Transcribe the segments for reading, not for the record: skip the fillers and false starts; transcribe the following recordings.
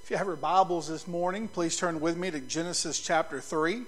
If you have your Bibles this morning, please turn with me to Genesis chapter 3.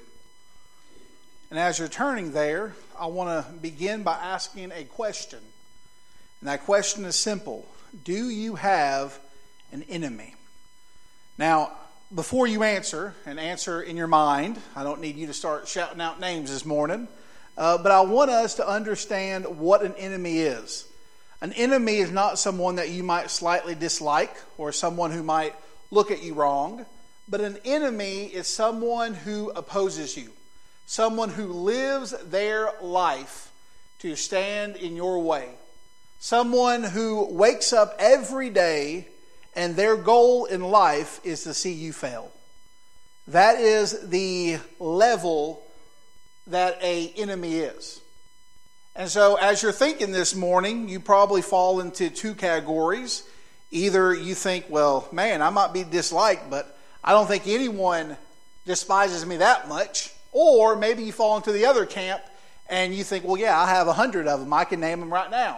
And as you're turning there, I want to begin by asking a question. And that question is simple. Do you have an enemy? Now, before you answer, and answer in your mind, I don't need you to start shouting out names this morning, but I want us to understand what an enemy is. An enemy is not someone that you might slightly dislike or someone who might look at you wrong, but an enemy is someone who opposes you, someone who lives their life to stand in your way, someone who wakes up every day and their goal in life is to see you fail. That is the level that an enemy is. And so as you're thinking this morning, you probably fall into two categories. Either you think, well, man, I might be disliked, but I don't think anyone despises me that much. Or maybe you fall into the other camp and you think, well, yeah, I have 100 of them. I can name them right now.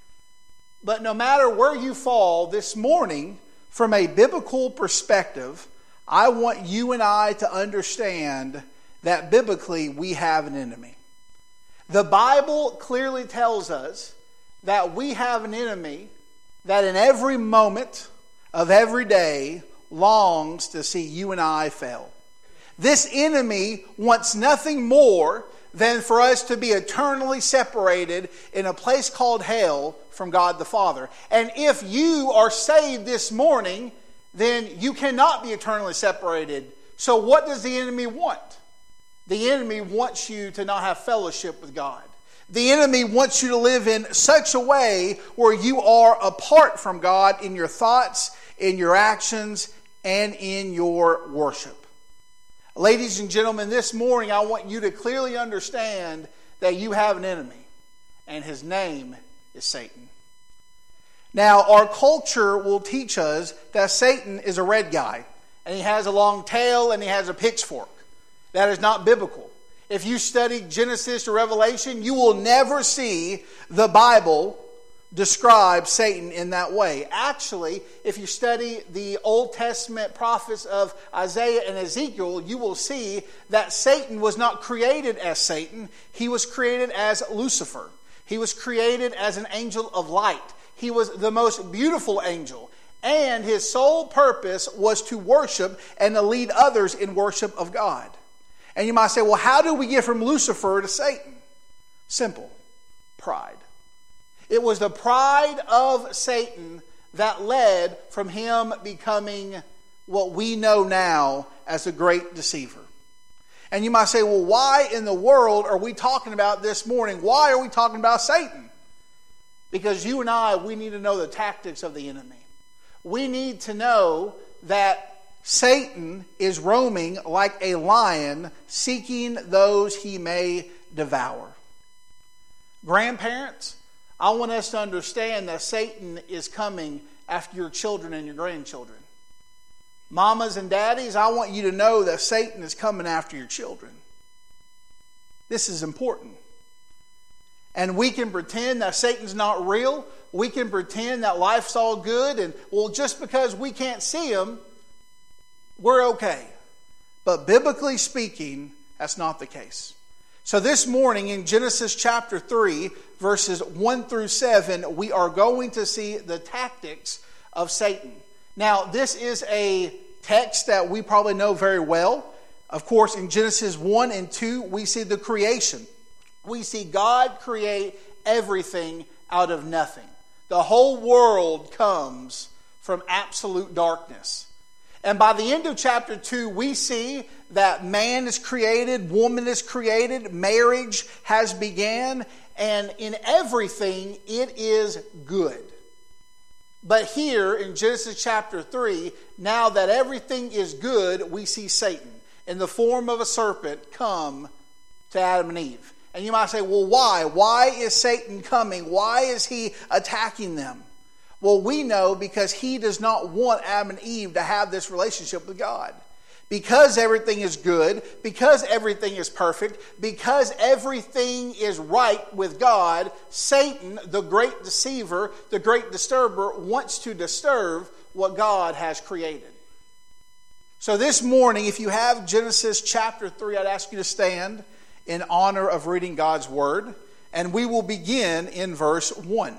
But no matter where you fall this morning, from a biblical perspective, I want you and I to understand that biblically we have an enemy. The Bible clearly tells us that we have an enemy that in every moment of every day longs to see you and I fail. This enemy wants nothing more than for us to be eternally separated in a place called hell from God the Father. And if you are saved this morning, then you cannot be eternally separated. So what does the enemy want? The enemy wants you to not have fellowship with God. The enemy wants you to live in such a way where you are apart from God in your thoughts, in your actions, and in your worship. Ladies and gentlemen, this morning I want you to clearly understand that you have an enemy, and his name is Satan. Now, our culture will teach us that Satan is a red guy, and he has a long tail and he has a pitchfork. That is not biblical. If you study Genesis to Revelation, you will never see the Bible describe Satan in that way. Actually, if you study the Old Testament prophets of Isaiah and Ezekiel, you will see that Satan was not created as Satan. He was created as Lucifer. He was created as an angel of light. He was the most beautiful angel. And his sole purpose was to worship and to lead others in worship of God. And you might say, well, how do we get from Lucifer to Satan? Simple. Pride. It was the pride of Satan that led from him becoming what we know now as a great deceiver. And you might say, well, why in the world are we talking about this morning? Why are we talking about Satan? Because you and I, we need to know the tactics of the enemy. We need to know that Satan is roaming like a lion, seeking those he may devour. Grandparents, I want us to understand that Satan is coming after your children and your grandchildren. Mamas and daddies, I want you to know that Satan is coming after your children. This is important. And we can pretend that Satan's not real. We can pretend that life's all good. And, well, just because we can't see him, we're okay. But biblically speaking, that's not the case. So this morning in Genesis chapter 3, verses 1 through 7, we are going to see the tactics of Satan. Now, this is a text that we probably know very well. Of course, in Genesis 1 and 2, we see the creation. We see God create everything out of nothing. The whole world comes from absolute darkness. And by the end of chapter 2, we see that man is created, woman is created, marriage has began, and in everything it is good. But here in Genesis chapter 3, now that everything is good, we see Satan in the form of a serpent come to Adam and Eve. And you might say, well, why? Why is Satan coming? Why is he attacking them? Well, we know because he does not want Adam and Eve to have this relationship with God. Because everything is good, because everything is perfect, because everything is right with God, Satan, the great deceiver, the great disturber, wants to disturb what God has created. So this morning, if you have Genesis chapter 3, I'd ask you to stand in honor of reading God's Word. And we will begin in verse 1.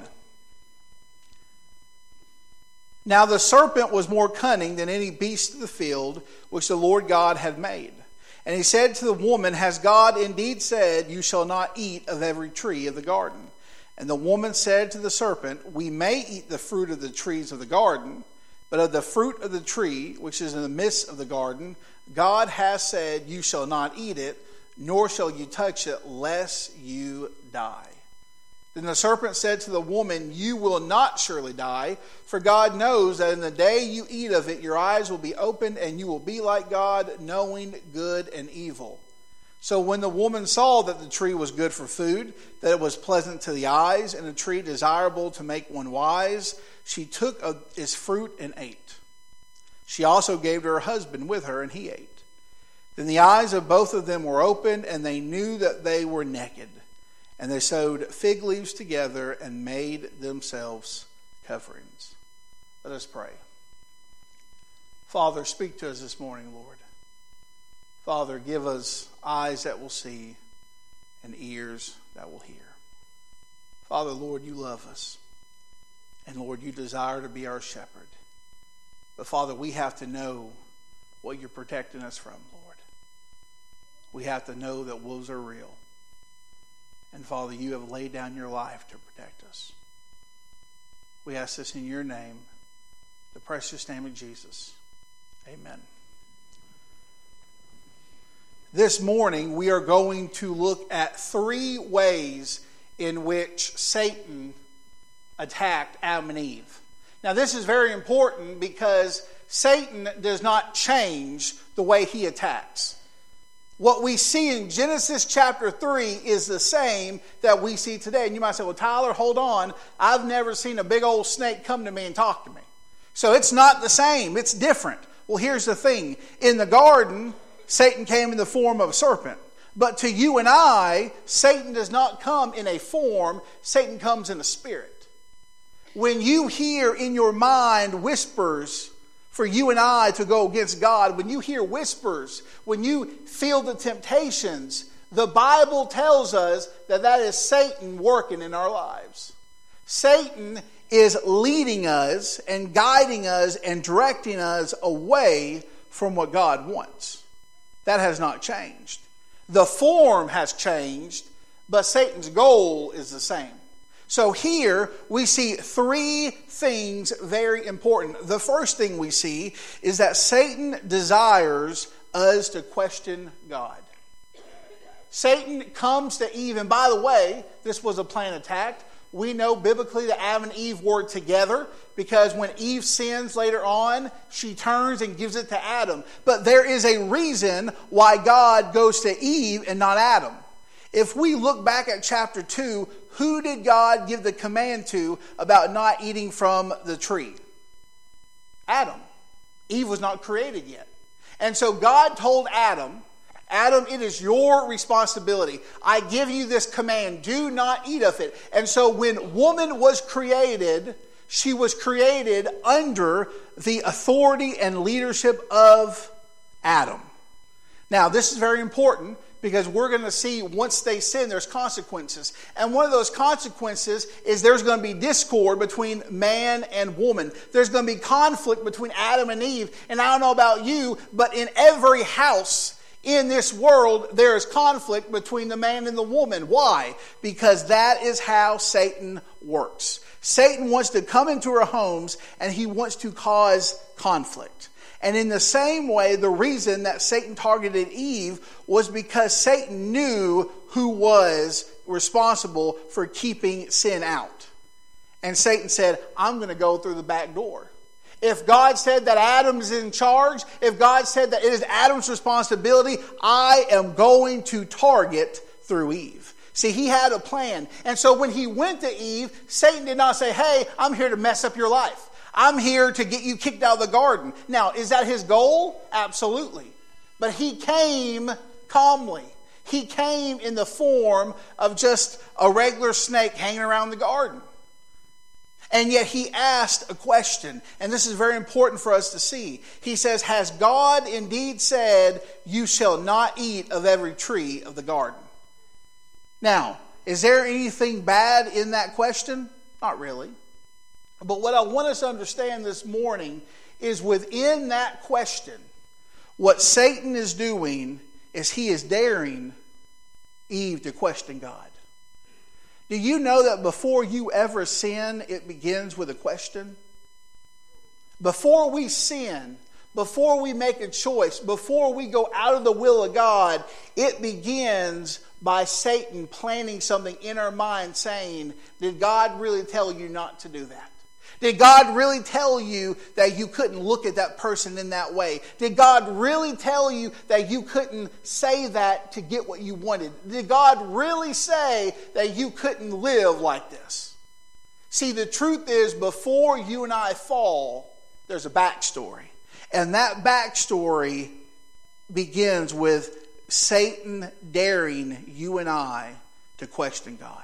Now the serpent was more cunning than any beast of the field which the Lord God had made. And he said to the woman, Has God indeed said, You shall not eat of every tree of the garden? And the woman said to the serpent, We may eat the fruit of the trees of the garden, but of the fruit of the tree which is in the midst of the garden, God has said, You shall not eat it, nor shall you touch it, lest you die. Then the serpent said to the woman, You will not surely die, for God knows that in the day you eat of it, your eyes will be opened, and you will be like God, knowing good and evil. So when the woman saw that the tree was good for food, that it was pleasant to the eyes, and a tree desirable to make one wise, she took of its fruit and ate. She also gave to her husband with her, and he ate. Then the eyes of both of them were opened, and they knew that they were naked. And they sewed fig leaves together and made themselves coverings. Let us pray. Father, speak to us this morning, Lord. Father, give us eyes that will see and ears that will hear. Father, Lord, you love us. And Lord, you desire to be our shepherd. But Father, we have to know what you're protecting us from, Lord. We have to know that wolves are real. And Father, you have laid down your life to protect us. We ask this in your name, the precious name of Jesus. Amen. This morning, we are going to look at 3 ways in which Satan attacked Adam and Eve. Now, this is very important because Satan does not change the way he attacks. What we see in Genesis chapter 3 is the same that we see today. And you might say, well, Tyler, hold on. I've never seen a big old snake come to me and talk to me. So it's not the same. It's different. Well, here's the thing. In the garden, Satan came in the form of a serpent. But to you and I, Satan does not come in a form. Satan comes in a spirit. When you hear in your mind whispers for you and I to go against God, when you hear whispers, when you feel the temptations, the Bible tells us that that is Satan working in our lives. Satan is leading us and guiding us and directing us away from what God wants. That has not changed. The form has changed, but Satan's goal is the same. So here we see 3 things very important. The first thing we see is that Satan desires us to question God. Satan comes to Eve, and by the way, this was a planned attack. We know biblically that Adam and Eve were together because when Eve sins later on, she turns and gives it to Adam. But there is a reason why God goes to Eve and not Adam. If we look back at chapter 2, who did God give the command to about not eating from the tree? Adam. Eve was not created yet. And so God told Adam, it is your responsibility. I give you this command, do not eat of it. And so when woman was created, she was created under the authority and leadership of Adam. Now, this is very important because we're going to see once they sin, there's consequences. And one of those consequences is there's going to be discord between man and woman. There's going to be conflict between Adam and Eve. And I don't know about you, but in every house in this world, there is conflict between the man and the woman. Why? Because that is how Satan works. Satan wants to come into our homes and he wants to cause conflict. And in the same way, the reason that Satan targeted Eve was because Satan knew who was responsible for keeping sin out. And Satan said, I'm going to go through the back door. If God said that Adam's in charge, if God said that it is Adam's responsibility, I am going to target through Eve. See, he had a plan. And so when he went to Eve, Satan did not say, hey, I'm here to mess up your life. I'm here to get you kicked out of the garden. Now, is that his goal? Absolutely. But he came calmly. He came in the form of just a regular snake hanging around the garden. And yet he asked a question, and this is very important for us to see. He says, has God indeed said, you shall not eat of every tree of the garden? Now, is there anything bad in that question? Not really. But what I want us to understand this morning is within that question, what Satan is doing is he is daring Eve to question God. Do you know that before you ever sin, it begins with a question? Before we sin, before we make a choice, before we go out of the will of God, it begins by Satan planting something in our mind saying, did God really tell you not to do that? Did God really tell you that you couldn't look at that person in that way? Did God really tell you that you couldn't say that to get what you wanted? Did God really say that you couldn't live like this? See, the truth is, before you and I fall, there's a backstory. And that backstory begins with Satan daring you and I to question God.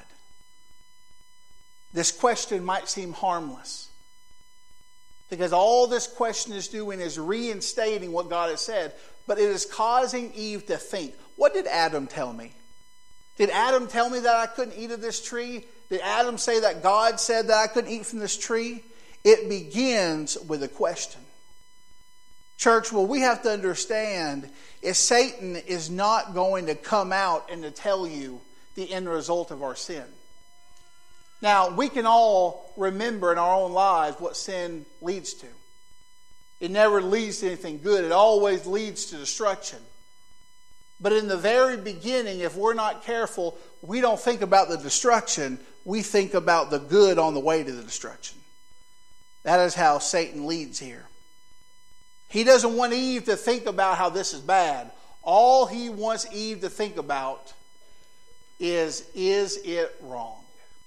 This question might seem harmless, because all this question is doing is reinstating what God has said, but it is causing Eve to think, what did Adam tell me? Did Adam tell me that I couldn't eat of this tree? Did Adam say that God said that I couldn't eat from this tree? It begins with a question. Church, what we have to understand is Satan is not going to come out and to tell you the end result of our sin. Now, we can all remember in our own lives what sin leads to. It never leads to anything good. It always leads to destruction. But in the very beginning, if we're not careful, we don't think about the destruction. We think about the good on the way to the destruction. That is how Satan leads here. He doesn't want Eve to think about how this is bad. All he wants Eve to think about is it wrong?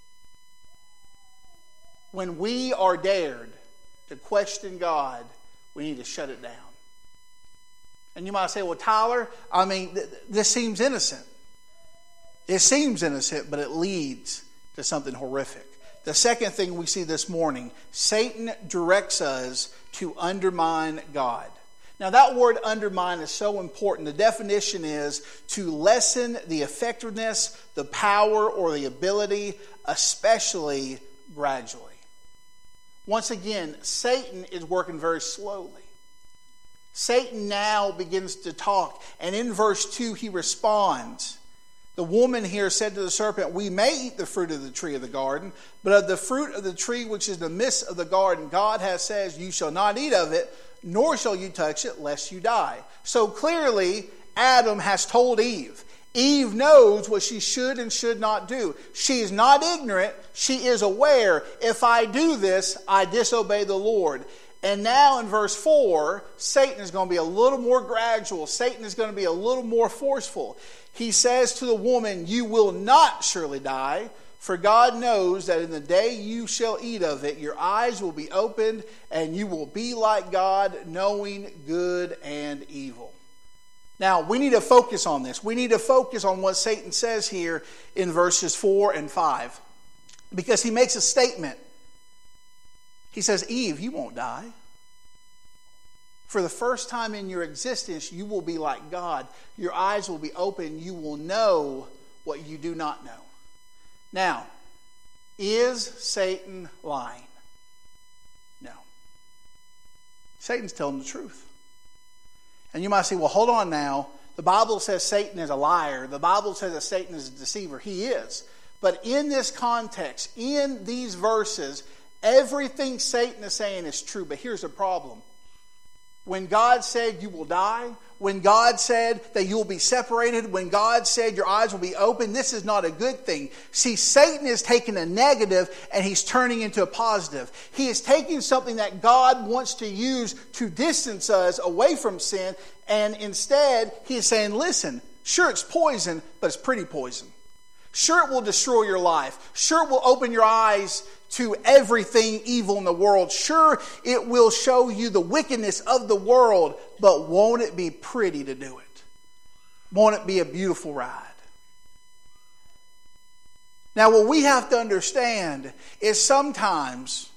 When we are dared to question God, we need to shut it down. And you might say, well, Tyler, this seems innocent. It seems innocent, but it leads to something horrific. The second thing we see this morning, Satan directs us to undermine God. Now, that word undermine is so important. The definition is to lessen the effectiveness, the power, or the ability, especially gradually. Once again, Satan is working very slowly. Satan now begins to talk, and in verse 2 he responds. The woman here said to the serpent, we may eat the fruit of the tree of the garden, but of the fruit of the tree which is in the midst of the garden, God has said, you shall not eat of it, nor shall you touch it, lest you die. So clearly, Adam has told Eve. Eve knows what she should and should not do. She is not ignorant. She is aware. If I do this, I disobey the Lord. And now in verse 4, Satan is going to be a little more gradual. Satan is going to be a little more forceful. He says to the woman, you will not surely die, for God knows that in the day you shall eat of it, your eyes will be opened, and you will be like God, knowing good and evil. Now, we need to focus on this. We need to focus on what Satan says here in verses 4 and 5. Because he makes a statement. He says, Eve, you won't die. For the first time in your existence, you will be like God. Your eyes will be open. You will know what you do not know. Now, is Satan lying? No. Satan's telling the truth. And you might say, well, hold on now. The Bible says Satan is a liar. The Bible says that Satan is a deceiver. He is. But in this context, in these verses, everything Satan is saying is true. But here's the problem. When God said you will die, when God said that you will be separated, when God said your eyes will be open, this is not a good thing. See, Satan is taking a negative and he's turning into a positive. He is taking something that God wants to use to distance us away from sin, and instead he is saying, listen, sure it's poison, but it's pretty poison. Sure it will destroy your life. Sure it will open your eyes to everything evil in the world. Sure, it will show you the wickedness of the world, but won't it be pretty to do it? Won't it be a beautiful ride? Now, what we have to understand is sometimes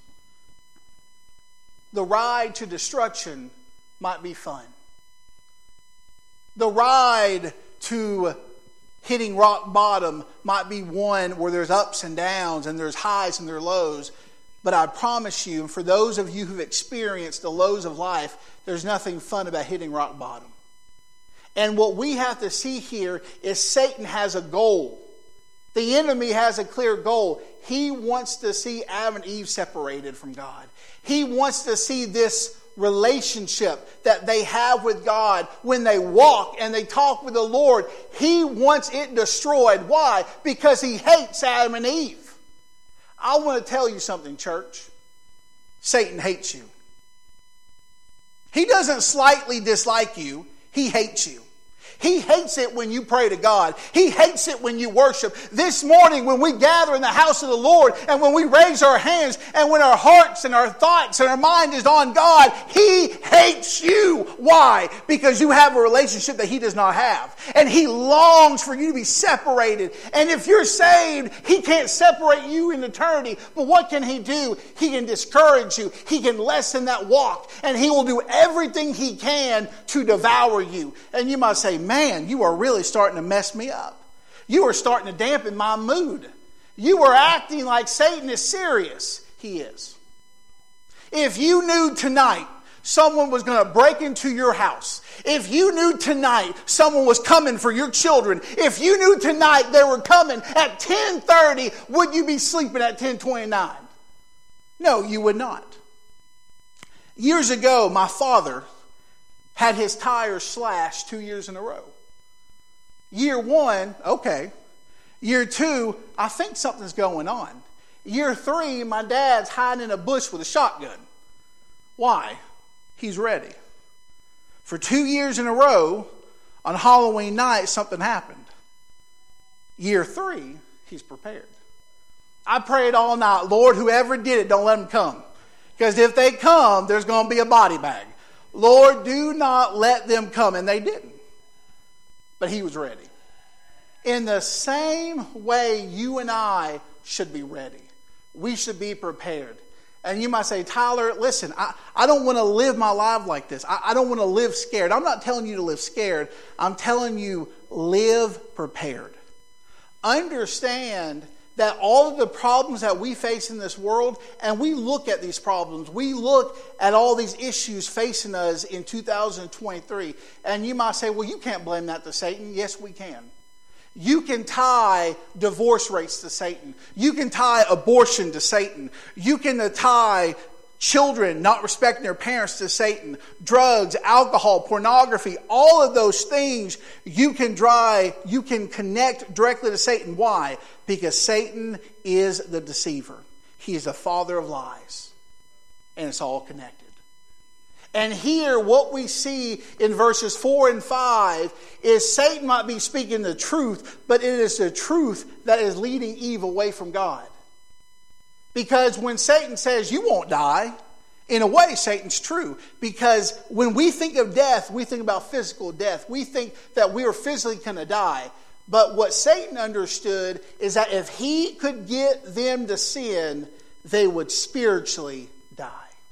the ride to destruction might be fun. The ride to hitting rock bottom might be one where there's ups and downs and there's highs and there's lows. But I promise you, and for those of you who've experienced the lows of life, there's nothing fun about hitting rock bottom. And what we have to see here is Satan has a goal. The enemy has a clear goal. He wants to see Adam and Eve separated from God. He wants to see this relationship that they have with God when they walk and they talk with the Lord. He wants it destroyed. Why? Because he hates Adam and Eve. I want to tell you something, church. Satan hates you. He doesn't slightly dislike you. He hates you. He hates it when you pray to God. He hates it when you worship. This morning when we gather in the house of the Lord and when we raise our hands and when our hearts and our thoughts and our mind is on God, He hates you. Why? Because you have a relationship that He does not have. And He longs for you to be separated. And if you're saved, He can't separate you in eternity. But what can He do? He can discourage you. He can lessen that walk. And He will do everything He can to devour you. And you might say, man, you are really starting to mess me up. You are starting to dampen my mood. You are acting like Satan is serious. He is. If you knew tonight someone was going to break into your house, if you knew tonight someone was coming for your children, if you knew tonight they were coming at 10:30, would you be sleeping at 10:29? No, you would not. Years ago, my father had his tires slashed 2 years in a row. Year one, okay. Year two, I think something's going on. Year three, my dad's hiding in a bush with a shotgun. Why? He's ready. For 2 years in a row, on Halloween night, something happened. Year three, he's prepared. I prayed all night, Lord, whoever did it, don't let them come. Because if they come, there's going to be a body bag. Lord, do not let them come. And they didn't. But he was ready. In the same way, you and I should be ready. We should be prepared. And you might say, Tyler, listen, I don't want to live my life like this. I don't want to live scared. I'm not telling you to live scared. I'm telling you, live prepared. Understand that all of the problems that we face in this world, and we look at these problems, we look at all these issues facing us in 2023, and you might say, well, you can't blame that to Satan. Yes, we can. You can tie divorce rates to Satan. You can tie abortion to Satan. You can tie children not respecting their parents to Satan. Drugs, alcohol, pornography, all of those things you can connect directly to Satan. Why? Because Satan is the deceiver. He is the father of lies. And it's all connected. And here, what we see in verses 4 and 5 is Satan might be speaking the truth, but it is the truth that is leading Eve away from God. Because when Satan says, you won't die, in a way, Satan's true. Because when we think of death, we think about physical death. We think that we are physically going to die. But what Satan understood is that if he could get them to sin, they would spiritually die.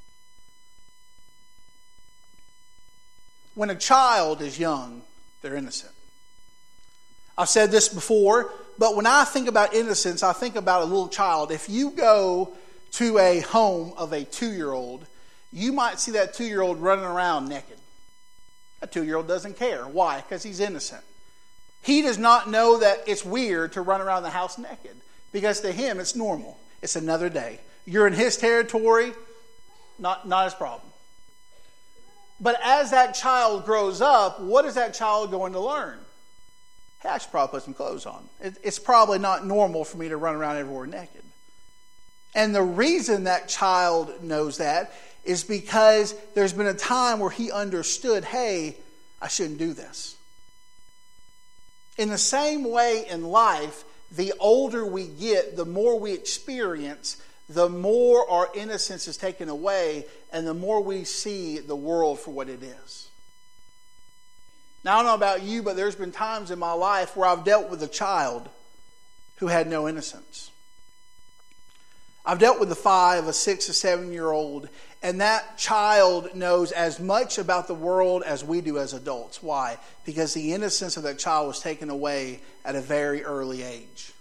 When a child is young, they're innocent. I've said this before, but when I think about innocence, I think about a little child. If you go to a home of a 2-year-old, you might see that 2-year-old running around naked. A 2-year-old doesn't care. Why? Because he's innocent. He does not know that it's weird to run around the house naked. Because to him, it's normal. It's another day. You're in his territory, not his problem. But as that child grows up, what is that child going to learn? Hey, I should probably put some clothes on. It's probably not normal for me to run around everywhere naked. And the reason that child knows that is because there's been a time where he understood, hey, I shouldn't do this. In the same way in life, the older we get, the more we experience, the more our innocence is taken away, and the more we see the world for what it is. Now, I don't know about you, but there's been times in my life where I've dealt with a child who had no innocence. I've dealt with a 5, a 6, a 7-year-old, and that child knows as much about the world as we do as adults. Why? Because the innocence of that child was taken away at a very early age.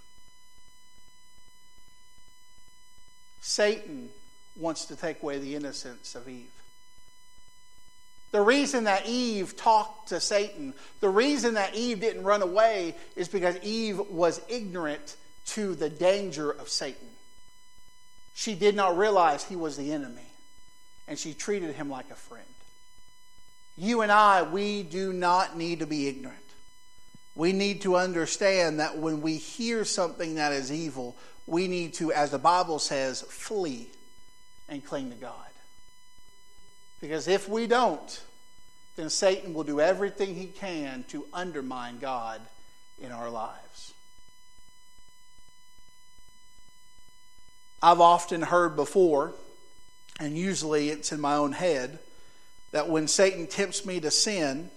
Satan wants to take away the innocence of Eve. The reason that Eve talked to Satan, the reason that Eve didn't run away is because Eve was ignorant to the danger of Satan. She did not realize he was the enemy, and she treated him like a friend. You and I, we do not need to be ignorant. We need to understand that when we hear something that is evil, we need to, as the Bible says, flee and cling to God. Because if we don't, then Satan will do everything he can to undermine God in our lives. I've often heard before, and usually it's in my own head, that when Satan tempts me to sin,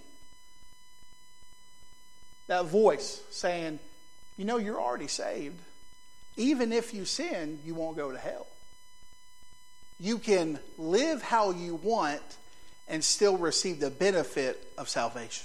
that voice saying, you know, you're already saved. Even if you sin, you won't go to hell. You can live how you want and still receive the benefit of salvation.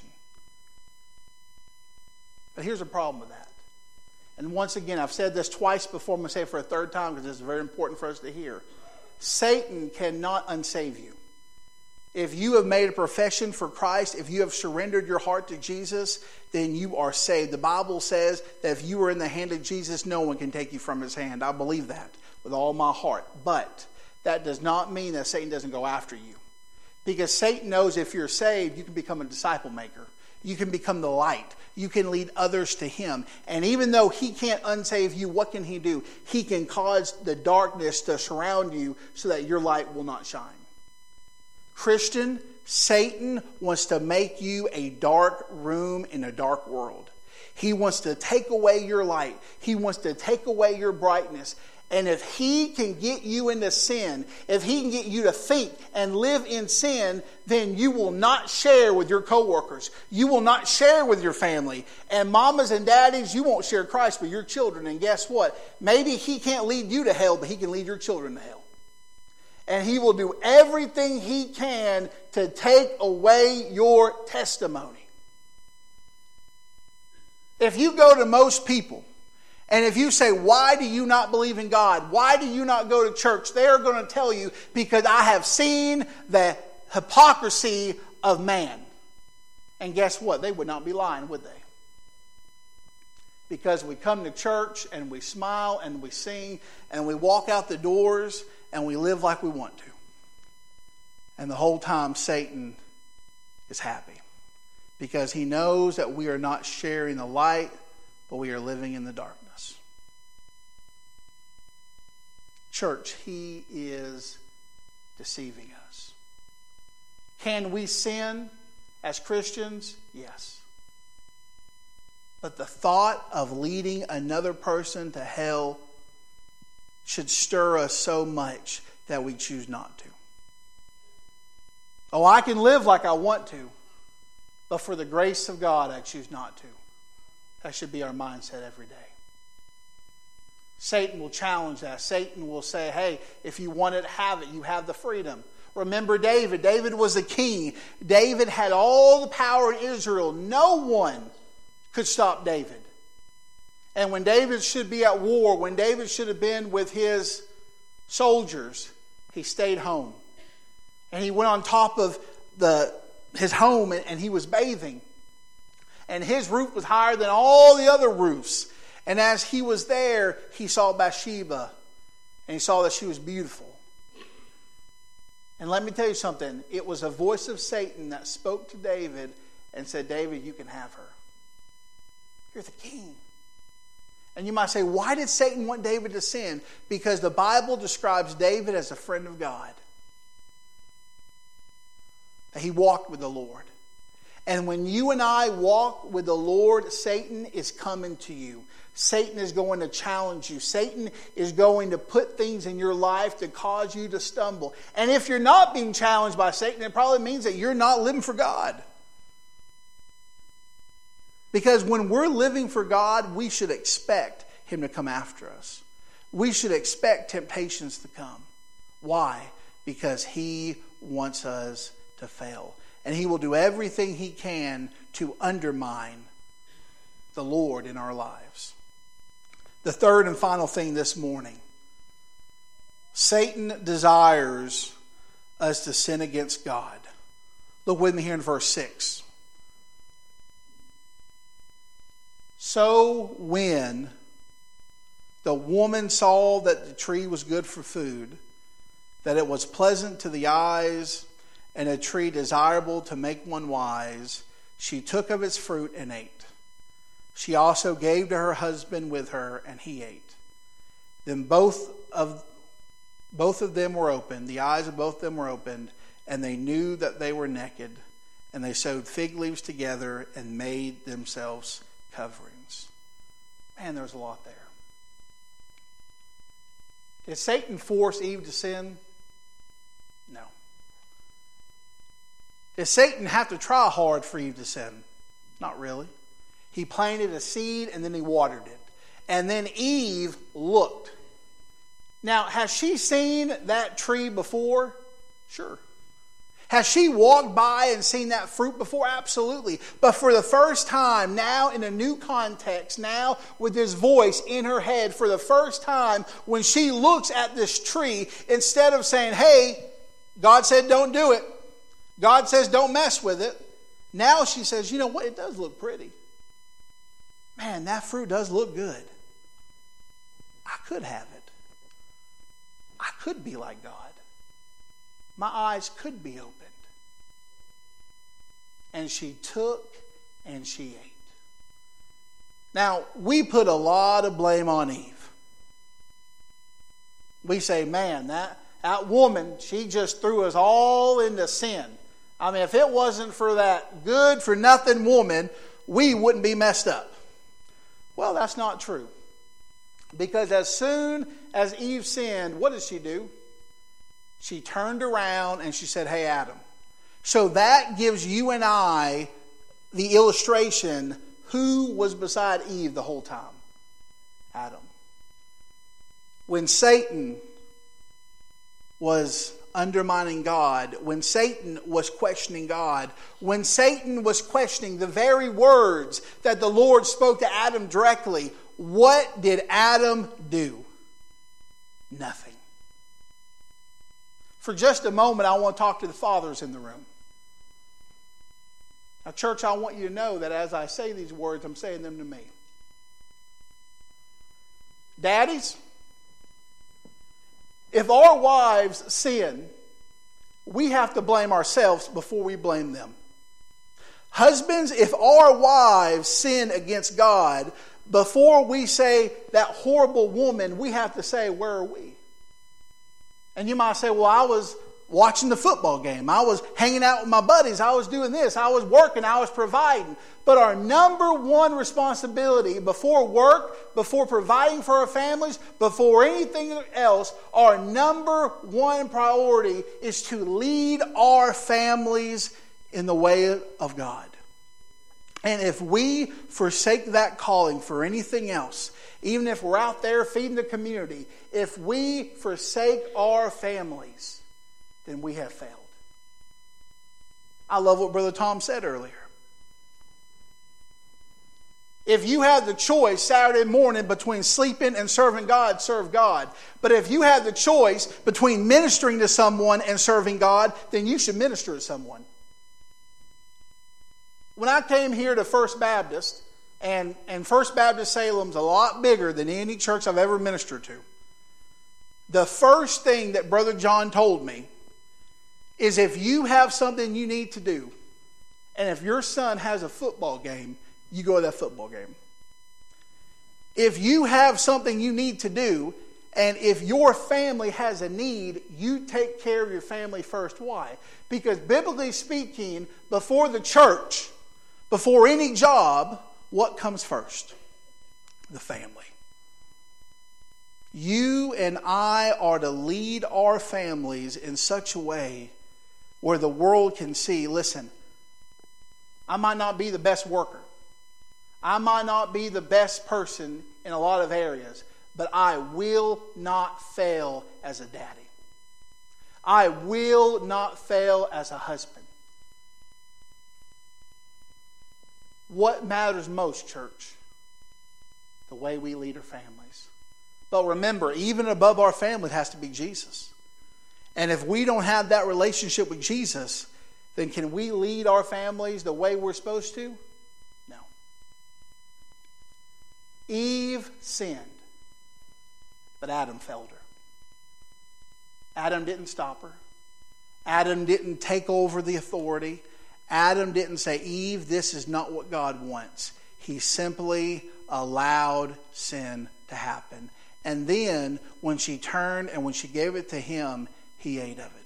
But here's the problem with that. And once again, I've said this twice before. I'm going to say it for a third time because it's very important for us to hear. Satan cannot unsave you. If you have made a profession for Christ, if you have surrendered your heart to Jesus, then you are saved. The Bible says that if you are in the hand of Jesus, no one can take you from his hand. I believe that with all my heart. But that does not mean that Satan doesn't go after you. Because Satan knows if you're saved, you can become a disciple maker. You can become the light. You can lead others to him. And even though he can't unsave you, what can he do? He can cause the darkness to surround you so that your light will not shine. Christian, Satan wants to make you a dark room in a dark world. He wants to take away your light. He wants to take away your brightness. And if he can get you into sin, if he can get you to think and live in sin, then you will not share with your coworkers. You will not share with your family. And mamas and daddies, you won't share Christ with your children. And guess what? Maybe he can't lead you to hell, but he can lead your children to hell. And he will do everything he can to take away your testimony. If you go to most people, and if you say, why do you not believe in God? Why do you not go to church? They are going to tell you, because I have seen the hypocrisy of man. And guess what? They would not be lying, would they? Because we come to church and we smile and we sing and we walk out the doors and we live like we want to. And the whole time Satan is happy. Because he knows that we are not sharing the light, but we are living in the darkness. Church, he is deceiving us. Can we sin as Christians? Yes. But the thought of leading another person to hell should stir us so much that we choose not to. Oh, I can live like I want to, but for the grace of God, I choose not to. That should be our mindset every day. Satan will challenge that. Satan will say, hey, if you want it, have it. You have the freedom. Remember David. David was the king. David had all the power in Israel. No one could stop David. And when David should be at war, when David should have been with his soldiers, he stayed home. And he went on top of his home and he was bathing. And his roof was higher than all the other roofs. And as he was there, he saw Bathsheba. And he saw that she was beautiful. And let me tell you something. It was a voice of Satan that spoke to David and said, David, you can have her. You're the king. And you might say, why did Satan want David to sin? Because the Bible describes David as a friend of God. He walked with the Lord. And when you and I walk with the Lord, Satan is coming to you. Satan is going to challenge you. Satan is going to put things in your life to cause you to stumble. And if you're not being challenged by Satan, it probably means that you're not living for God. Because when we're living for God, we should expect him to come after us. We should expect temptations to come. Why? Because he wants us to fail. And he will do everything he can to undermine the Lord in our lives. The third and final thing this morning. Satan desires us to sin against God. Look with me here in verse 6. So when the woman saw that the tree was good for food, that it was pleasant to the eyes, and a tree desirable to make one wise, she took of its fruit and ate. She also gave to her husband with her, and he ate. Then both of them were opened, the eyes of both of them were opened, and they knew that they were naked, and they sewed fig leaves together and made themselves coverings. Man, there's a lot there. Did Satan force Eve to sin? No. Did Satan have to try hard for Eve to sin? Not really. He planted a seed and then he watered it. And then Eve looked. Now, has she seen that tree before? Sure. Has she walked by and seen that fruit before? Absolutely. But for the first time, now in a new context, now with this voice in her head, for the first time, when she looks at this tree, instead of saying, hey, God said don't do it. God says don't mess with it. Now she says, you know what? It does look pretty. Man, that fruit does look good. I could have it. I could be like God. My eyes could be opened. And she took and she ate. Now, we put a lot of blame on Eve. We say, man, that woman, she just threw us all into sin. I mean, if it wasn't for that good-for-nothing woman, we wouldn't be messed up. Well, that's not true. Because as soon as Eve sinned, what did she do? She turned around and she said, hey, Adam. So that gives you and I the illustration who was beside Eve the whole time? Adam. When Satan was undermining God, when Satan was questioning God, when Satan was questioning the very words that the Lord spoke to Adam directly, what did Adam do? Nothing. For just a moment, I want to talk to the fathers in the room. Now, church, I want you to know that as I say these words, I'm saying them to me. Daddies, if our wives sin, we have to blame ourselves before we blame them. Husbands, if our wives sin against God, before we say that horrible woman, we have to say, where are we? And you might say, well, I was watching the football game. I was hanging out with my buddies. I was doing this. I was working. I was providing. But our number one responsibility before work, before providing for our families, before anything else, our number one priority is to lead our families in the way of God. And if we forsake that calling for anything else, even if we're out there feeding the community, if we forsake our families, then we have failed. I love what Brother Tom said earlier. If you have the choice Saturday morning between sleeping and serving God, serve God. But if you have the choice between ministering to someone and serving God, then you should minister to someone. When I came here to First Baptist, and First Baptist Salem's a lot bigger than any church I've ever ministered to, the first thing that Brother John told me is if you have something you need to do, and if your son has a football game, you go to that football game. If you have something you need to do, and if your family has a need, you take care of your family first. Why? Because biblically speaking, before the church, before any job, what comes first? The family. You and I are to lead our families in such a way where the world can see, listen, I might not be the best worker. I might not be the best person in a lot of areas, but I will not fail as a daddy. I will not fail as a husband. What matters most, church? The way we lead our families. But remember, even above our family, it has to be Jesus. And if we don't have that relationship with Jesus, then can we lead our families the way we're supposed to? No. Eve sinned, but Adam failed her. Adam didn't stop her. Adam didn't take over the authority. Adam didn't say, Eve, this is not what God wants. He simply allowed sin to happen. And then when she turned and when she gave it to him, he ate of it.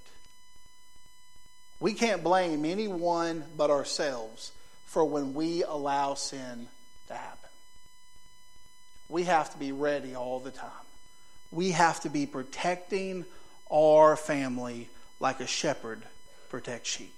We can't blame anyone but ourselves for when we allow sin to happen. We have to be ready all the time. We have to be protecting our family like a shepherd protects sheep.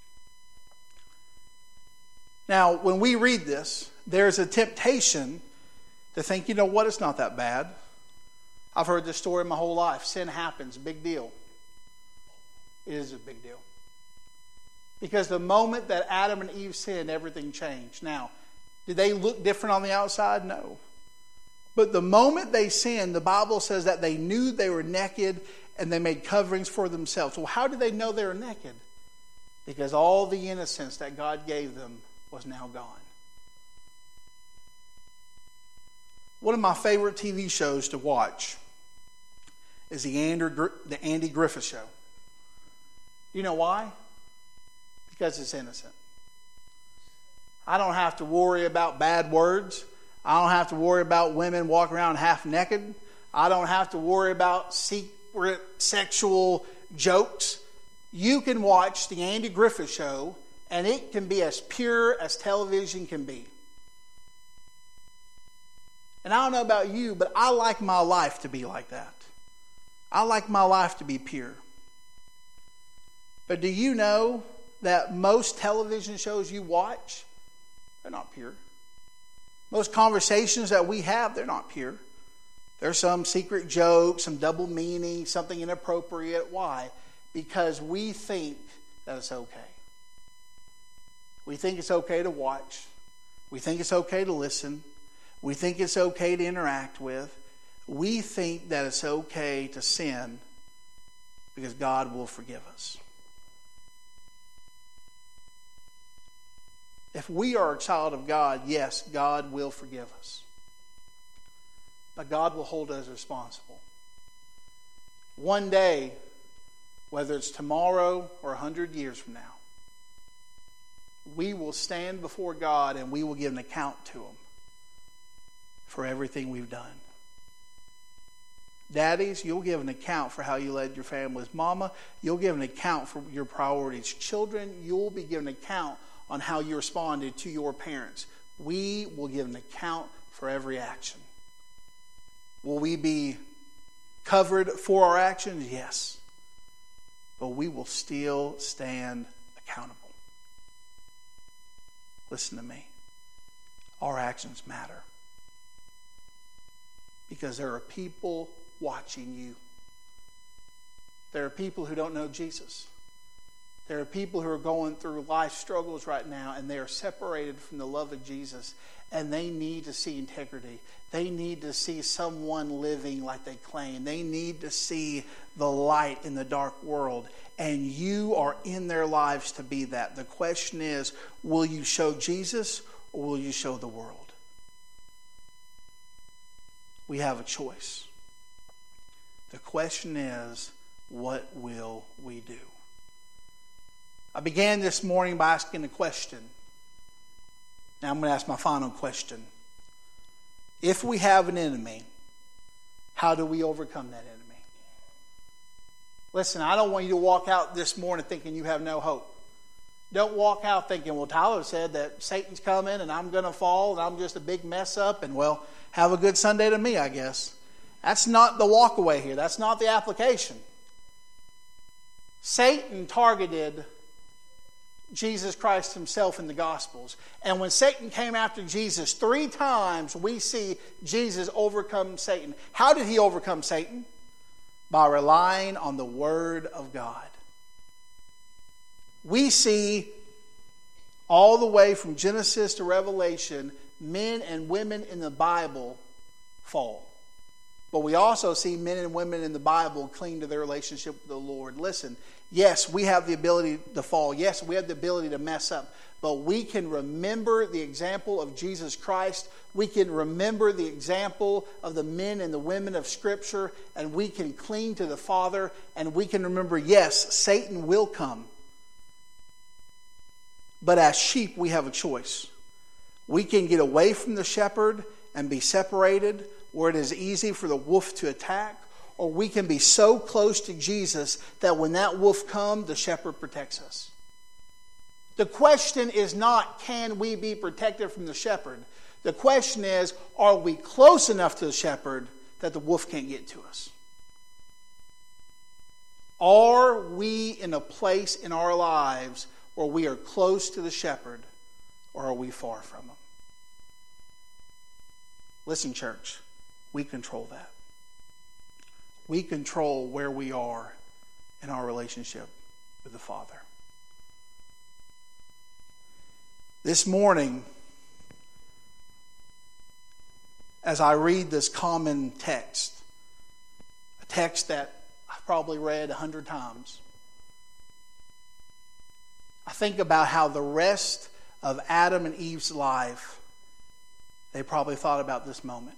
Now, when we read this, there's a temptation to think, you know what, it's not that bad. I've heard this story my whole life. Sin happens, big deal. It is a big deal. Because the moment that Adam and Eve sinned, everything changed. Now, did they look different on the outside? No. But the moment they sinned, the Bible says that they knew they were naked and they made coverings for themselves. Well, how did they know they were naked? Because all the innocence that God gave them was now gone. One of my favorite TV shows to watch is the Andy Griffith Show. You know why? Because it's innocent. I don't have to worry about bad words. I don't have to worry about women walking around half naked. I don't have to worry about secret sexual jokes. You can watch the Andy Griffith Show and it can be as pure as television can be. And I don't know about you, but I like my life to be like that. I like my life to be pure. But do you know that most television shows you watch, they're not pure? Most conversations that we have, they're not pure. There's some secret joke, some double meaning, something inappropriate. Why? Because we think that it's okay. We think it's okay to watch. We think it's okay to listen. We think it's okay to interact with. We think that it's okay to sin because God will forgive us. If we are a child of God, yes, God will forgive us. But God will hold us responsible. One day, whether it's tomorrow or 100 years from now, we will stand before God and we will give an account to Him for everything we've done. Daddies, you'll give an account for how you led your families. Mama, you'll give an account for your priorities. Children, you'll be given an account on how you responded to your parents. We will give an account for every action. Will we be covered for our actions? Yes. But we will still stand accountable. Listen to me. Our actions matter. Because there are people watching you. There are people who don't know Jesus. There are people who are going through life struggles right now and they are separated from the love of Jesus and they need to see integrity. They need to see someone living like they claim. They need to see the light in the dark world. And you are in their lives to be that. The question is, will you show Jesus or will you show the world? We have a choice. The question is, what will we do? I began this morning by asking a question. Now I'm going to ask my final question. If we have an enemy, how do we overcome that enemy? Listen, I don't want you to walk out this morning thinking you have no hope. Don't walk out thinking, well, Tyler said that Satan's coming and I'm going to fall and I'm just a big mess up and, well, have a good Sunday to me, I guess. That's not the walk away here. That's not the application. Satan targeted Jesus Christ himself in the Gospels. And when Satan came after Jesus, 3 times we see Jesus overcome Satan. How did he overcome Satan? By relying on the Word of God. We see all the way from Genesis to Revelation, men and women in the Bible fall. But we also see men and women in the Bible cling to their relationship with the Lord. Listen, yes, we have the ability to fall. Yes, we have the ability to mess up. But we can remember the example of Jesus Christ. We can remember the example of the men and the women of Scripture. And we can cling to the Father. And we can remember, yes, Satan will come. But as sheep, we have a choice. We can get away from the shepherd and be separated, where it is easy for the wolf to attack, or we can be so close to Jesus that when that wolf comes, the shepherd protects us. The question is not, can we be protected from the shepherd? The question is, are we close enough to the shepherd that the wolf can't get to us? Are we in a place in our lives where we are close to the shepherd, or are we far from him? Listen, church, we control that. We control where we are in our relationship with the Father. This morning, as I read this common text, a text that I've probably read 100 times, I think about how the rest of Adam and Eve's life, they probably thought about this moment.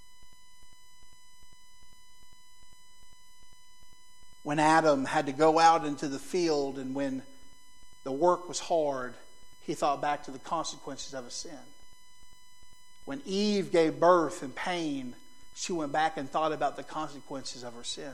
When Adam had to go out into the field and when the work was hard, he thought back to the consequences of his sin. When Eve gave birth in pain, she went back and thought about the consequences of her sin.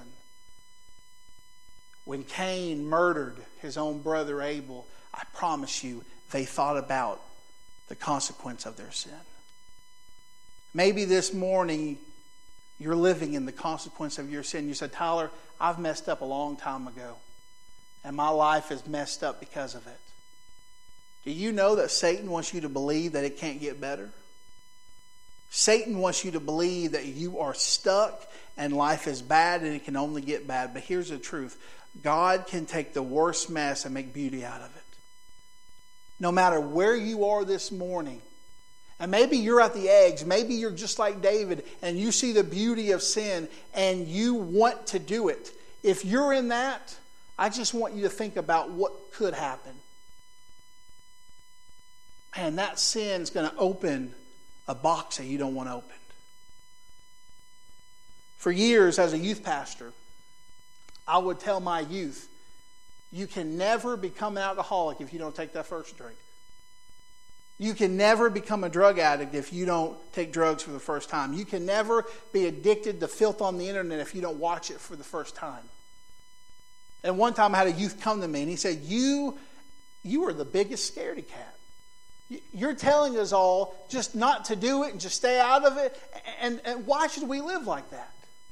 When Cain murdered his own brother Abel, I promise you, they thought about the consequence of their sin. Maybe this morning you're living in the consequence of your sin. You said, Tyler, I've messed up a long time ago, and my life is messed up because of it. Do you know that Satan wants you to believe that it can't get better? Satan wants you to believe that you are stuck and life is bad and it can only get bad. But here's the truth. God can take the worst mess and make beauty out of it. No matter where you are this morning, and maybe you're at the edge, maybe you're just like David and you see the beauty of sin and you want to do it. If you're in that, I just want you to think about what could happen. Man, that sin's going to open a box that you don't want opened. For years as a youth pastor, I would tell my youth, you can never become an alcoholic if you don't take that first drink. You can never become a drug addict if you don't take drugs for the first time. You can never be addicted to filth on the internet if you don't watch it for the first time. And one time I had a youth come to me and he said, you are the biggest scaredy cat. You're telling us all just not to do it and just stay out of it. And why should we live like that?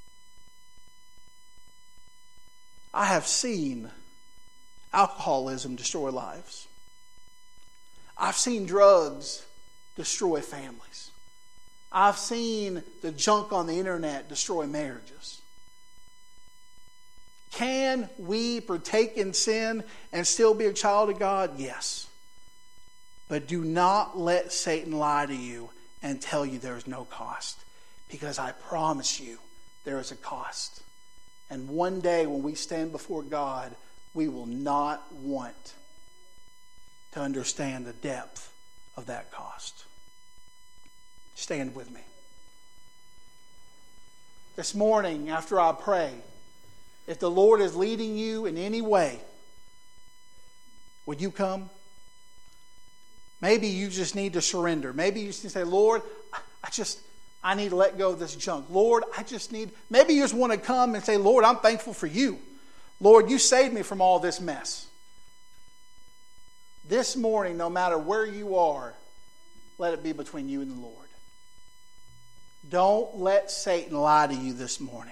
I have seen alcoholism destroy lives. I've seen drugs destroy families. I've seen the junk on the internet destroy marriages. Can we partake in sin and still be a child of God? Yes. But do not let Satan lie to you and tell you there is no cost. Because I promise you, there is a cost. And one day when we stand before God, we will not want to understand the depth of that cost. Stand with me. This morning, after I pray, if the Lord is leading you in any way, would you come? Maybe you just need to surrender. Maybe you just need to say, Lord, I need to let go of this junk. Lord, maybe you just want to come and say, Lord, I'm thankful for you. Lord, you saved me from all this mess. This morning, no matter where you are, let it be between you and the Lord. Don't let Satan lie to you this morning.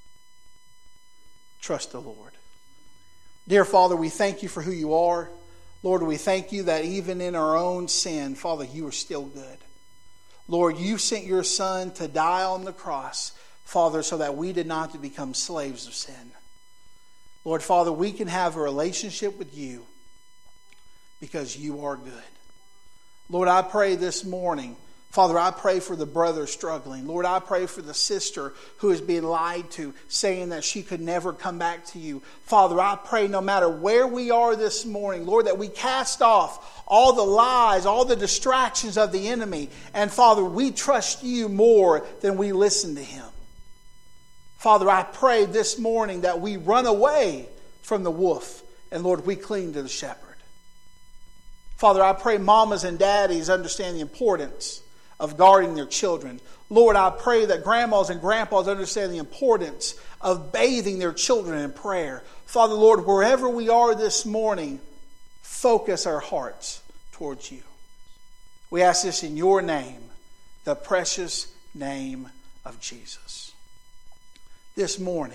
Trust the Lord. Dear Father, we thank you for who you are. Lord, we thank you that even in our own sin, Father, you are still good. Lord, you sent your Son to die on the cross, Father, so that we did not have to become slaves of sin. Lord, Father, we can have a relationship with you because you are good. Lord, I pray this morning, Father, I pray for the brother struggling. Lord, I pray for the sister who is being lied to, saying that she could never come back to you. Father, I pray no matter where we are this morning, Lord, that we cast off all the lies, all the distractions of the enemy. And Father, we trust you more than we listen to him. Father, I pray this morning that we run away from the wolf and Lord, we cling to the shepherd. Father, I pray mamas and daddies understand the importance of guarding their children. Lord, I pray that grandmas and grandpas understand the importance of bathing their children in prayer. Father, Lord, wherever we are this morning, focus our hearts towards you. We ask this in your name, the precious name of Jesus. This morning,